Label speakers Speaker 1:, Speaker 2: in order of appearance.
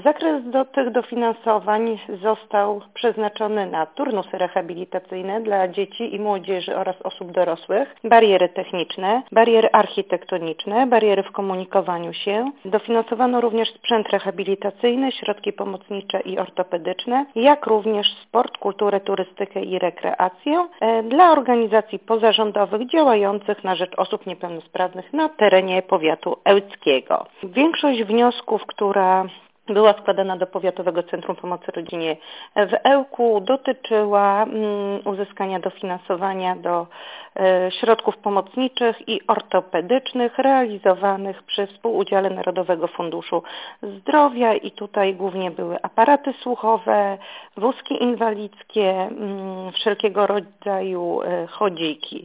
Speaker 1: Zakres tych dofinansowań został przeznaczony na turnusy rehabilitacyjne dla dzieci i młodzieży oraz osób dorosłych, bariery techniczne, bariery architektoniczne, bariery w komunikowaniu się. Dofinansowano również sprzęt rehabilitacyjny, środki pomocnicze i ortopedyczne, jak również sport, kulturę, turystykę i rekreację dla organizacji pozarządowych działających na rzecz osób niepełnosprawnych na terenie powiatu ełckiego. Większość wniosków, która była składana do Powiatowego Centrum Pomocy Rodzinie w Ełku, dotyczyła uzyskania dofinansowania do środków pomocniczych i ortopedycznych realizowanych przy współudziale Narodowego Funduszu Zdrowia i tutaj głównie były aparaty słuchowe, wózki inwalidzkie, wszelkiego rodzaju chodziki.